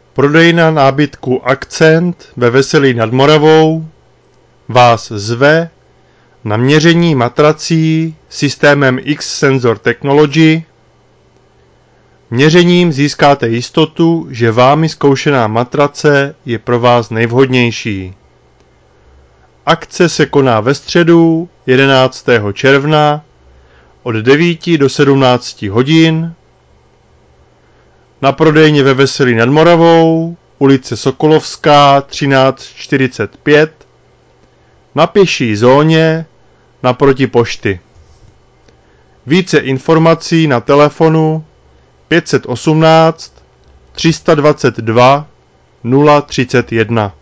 Prodejna nábytku Akcent ve Veselí nad Moravou vás zve na měření matrací systémem X-Sensor Technology. Měřením získáte jistotu, že vámi zkoušená matrace je pro vás nejvhodnější. Akce se koná ve středu 11. června od 9 do 17 hodin na prodejně ve Veselí nad Moravou, ulice Sokolovská 1345, na pěší zóně naproti pošty. Více informací na telefonu 518 322 031.